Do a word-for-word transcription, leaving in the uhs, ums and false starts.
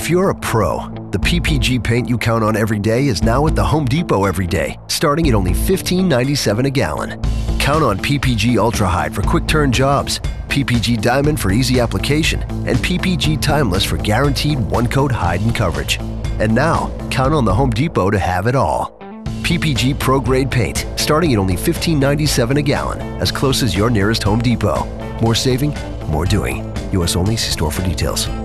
If you're a pro, the P P G paint you count on every day is now at the Home Depot every day, starting at only fifteen ninety-seven a gallon. Count on P P G Ultra Hide for quick turn jobs, P P G Diamond for easy application, and P P G Timeless for guaranteed one-coat hide and coverage. And now, count on the Home Depot to have it all. P P G Pro Grade paint, starting at only fifteen ninety-seven a gallon, as close as your nearest Home Depot. More saving, more doing. U S only. See store for details.